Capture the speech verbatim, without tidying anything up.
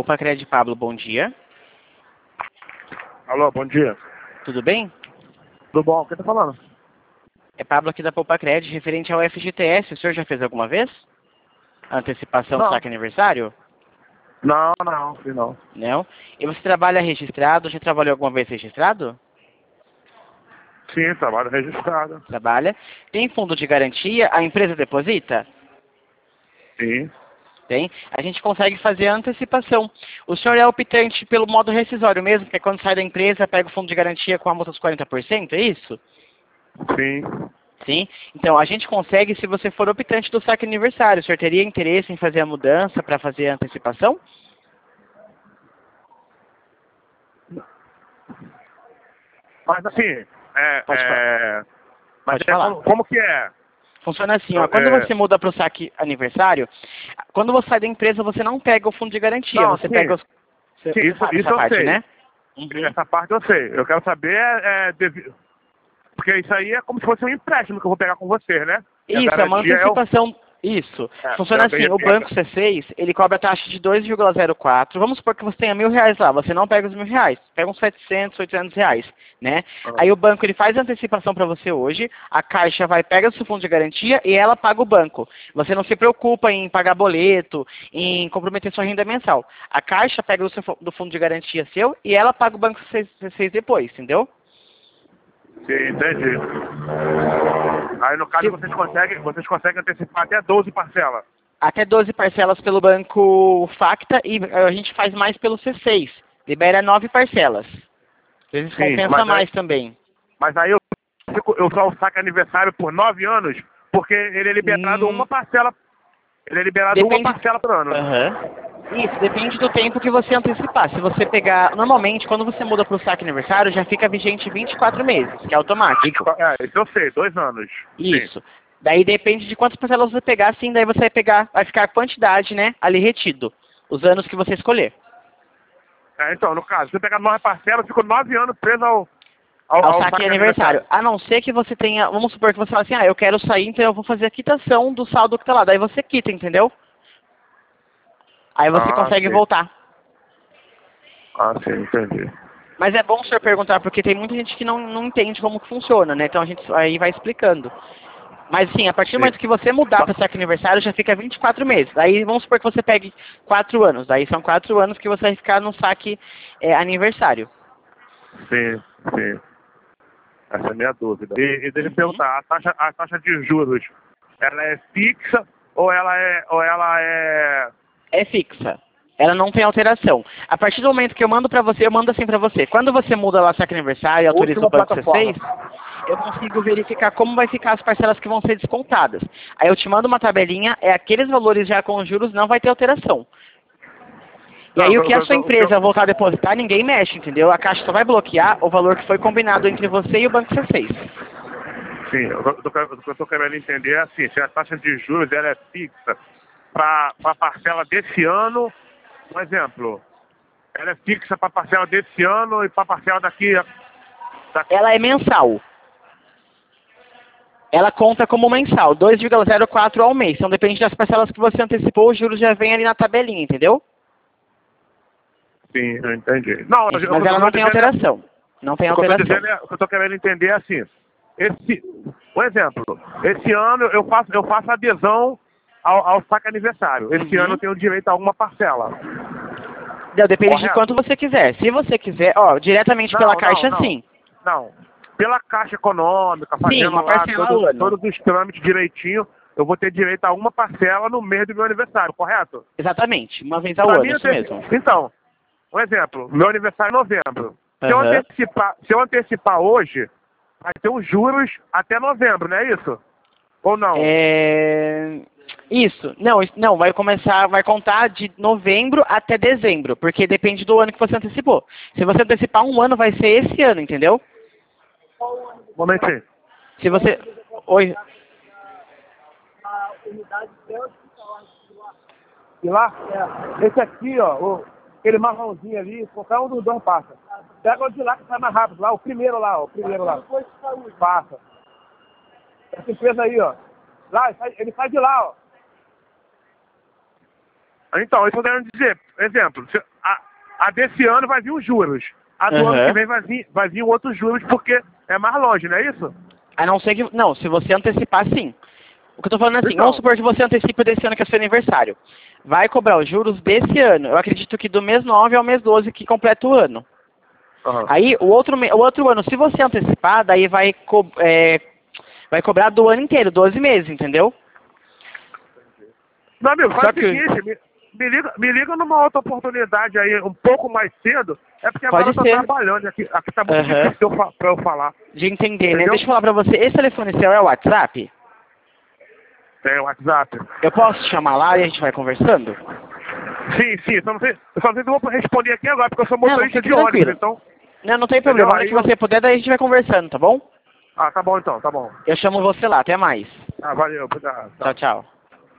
Poupa Cred, Pablo, bom dia. Alô, bom dia. Tudo bem? Tudo bom? Quem tá falando? É Pablo aqui da Poupa Cred, referente ao F G T S. O senhor já fez alguma vez? Antecipação do Não. saque aniversário? Não, não, fiz não. Não? E você trabalha registrado? Já trabalhou alguma vez registrado? Sim, trabalho registrado. Trabalha. Tem fundo de garantia? A empresa deposita? Sim. Tem. A gente consegue fazer a antecipação. O senhor é optante pelo modo rescisório mesmo, que é quando sai da empresa, pega o fundo de garantia com a multa dos quarenta por cento, é isso? Sim. Sim. Então, a gente consegue se você for optante do saque aniversário. O senhor teria interesse em fazer a mudança para fazer a antecipação? Mas assim, é... Pode é... Mas Pode é falar. como, como que é? Funciona assim, ó. Quando É... você muda para o saque aniversário, quando você sai da empresa, você não pega o fundo de garantia. Não, Você sim. pega os... Você, Sim, você isso, sabe isso essa eu parte, sei. né? Uhum. Essa parte eu sei. Eu quero saber é... é devi- Porque isso aí é como se fosse um empréstimo que eu vou pegar com você, né? E a Isso, é uma garantia é o... antecipação. Isso. É, Funciona é assim, o bem- banco C seis, ele cobra a taxa de dois vírgula zero quatro. Vamos supor que você tenha mil reais lá, você não pega os mil reais, pega uns setecentos, oitocentos reais, né? Ah. Aí o banco, ele faz a antecipação para você hoje, a Caixa vai, pega o seu fundo de garantia e ela paga o banco. Você não se preocupa em pagar boleto, em comprometer sua renda mensal. A Caixa pega o seu, fu- do fundo de garantia seu e ela paga o banco C seis depois, entendeu? Sim, entendi. Aí no caso Se- vocês conseguem, vocês conseguem antecipar até doze parcelas. Até doze parcelas pelo banco Facta e a gente faz mais pelo C seis. Libera nove parcelas. Às vezes Sim, compensa mas aí, mais também. mas aí eu, fico- eu só saco aniversário por nove anos, porque ele é liberado Hum, uma parcela. Ele é liberado uma depende. parcela por ano. Aham. Isso, depende do tempo que você antecipar. Se você pegar. Normalmente, quando você muda para o saque aniversário, já fica vigente vinte e quatro meses, que é automático. vinte e quatro, é, isso eu sei, dois anos. Isso. Daí depende de quantas parcelas você pegar, sim, daí você vai pegar, vai ficar a quantidade, né, ali retido. Os anos que você escolher. É, então, no caso, se eu pegar nove parcelas, eu fico nove anos preso ao, ao, Ao ao saque aniversário. A não ser que você tenha, vamos supor que você fala assim, ah, eu quero sair, então eu vou fazer a quitação do saldo que tá lá. Daí você quita, entendeu? Aí você Ah, consegue sim. voltar. Ah, sim, entendi. Mas é bom o senhor perguntar, porque tem muita gente que não, não entende como que funciona, né? Então a gente aí vai explicando. Mas sim, a partir do Sim. momento que você mudar para o saque aniversário, já fica vinte e quatro meses. Aí vamos supor que você pegue quatro anos. Daí são quatro anos que você vai ficar no saque é, aniversário. Sim, sim. Essa é a minha dúvida. E, e deixa eu Uhum. perguntar, a taxa, a taxa de juros, ela é fixa ou ela é, ou ela é... É fixa. Ela não tem alteração. A partir do momento que eu mando pra você, eu mando assim pra você. Quando você muda lá saque aniversário e autoriza o Última banco plataforma. C seis, eu consigo verificar como vai ficar as parcelas que vão ser descontadas. Aí eu te mando uma tabelinha, é aqueles valores já com os juros, não vai ter alteração. E Não, aí o eu- que a eu- sua eu- empresa eu- voltar a depositar, ninguém mexe, entendeu? A Caixa só vai bloquear o valor que foi combinado entre você e o banco C seis. Sim, o que eu tô- o que eu estou querendo entender é assim, se a taxa de juros ela é fixa para a parcela desse ano, um exemplo, ela é fixa para a parcela desse ano e para a parcela daqui, daqui... Ela é mensal. Ela conta como mensal, dois vírgula zero quatro ao mês. Então depende das parcelas que você antecipou, os juros já vem ali na tabelinha, entendeu? Sim, eu entendi. Não, eu, Isso, eu, mas eu, ela eu não tô tem dizendo é- alteração. Não tem o que eu tô alteração. dizendo é, o que eu tô querendo entender é assim, esse, um exemplo, esse ano eu faço, eu faço adesão ao, ao saque aniversário. Esse Uhum. ano eu tenho direito a uma parcela. Não, depende de Correto? quanto você quiser. Se você quiser, ó, diretamente pela Não, Caixa, não, não. sim. Não. Pela Caixa Econômica, Sim, fazendo uma lá parcela todo- ao ano. todos os trâmites direitinho, eu vou ter direito a uma parcela no mês do meu aniversário, correto? Exatamente, uma vez ao Pra ano, mim, isso anteci- mesmo. Então, um exemplo, meu aniversário é em novembro. Se eu, Aham. antecipar, se eu antecipar hoje, vai ter os juros até novembro, não é isso? Ou não? É... Isso, não, isso- não, vai começar, vai contar de novembro até dezembro, porque depende do ano que você antecipou. Se você antecipar um ano, vai ser esse ano, entendeu? Um momentinho. Se você... Oi, E lá? É. Esse aqui, ó, o- aquele marronzinho ali, qualquer um dos dois passa. Pega o de lá que sai mais rápido, lá, o primeiro lá, ó, o primeiro lá. Passa. Essa empresa aí, ó. Lá, ele sai, ele sai de lá, ó. Então, isso eu quero dizer, exemplo, se a, a desse ano vai vir os juros. A do Uhum. ano que vem vai vir, vai vir outros juros porque é mais longe, não é isso? A não ser que... Não, se você antecipar, sim. O que eu tô falando é assim, Então. vamos supor que você antecipa desse ano que é seu aniversário. Vai cobrar os juros desse ano. Eu acredito que do mês nove ao mês doze que completa o ano. Aham. Aí, o outro, me- o outro ano, se você antecipar, daí vai, co é, vai cobrar do ano inteiro, doze meses, entendeu? Meu amigo, Só faz o que- seguinte, me, me liga, me liga numa outra oportunidade aí, um pouco mais cedo, é porque agora Pode eu tô ser. trabalhando, aqui, aqui tá muito Aham. difícil eu fa- pra eu falar. De entender, né? Entendeu? Deixa eu falar pra você, esse telefone seu é o WhatsApp? Tem o WhatsApp. Eu posso te chamar lá e a gente vai conversando? Sim, sim, só não sei, eu só não sei se eu vou responder aqui agora, porque eu sou Não, motorista fique de ônibus, tranquilo. então... Não, não tem problema. Na hora Aí que eu- você puder, daí a gente vai conversando, tá bom? Ah, tá bom então, tá bom. Eu chamo você lá, até mais. Ah, valeu, obrigado. Tchau, tchau.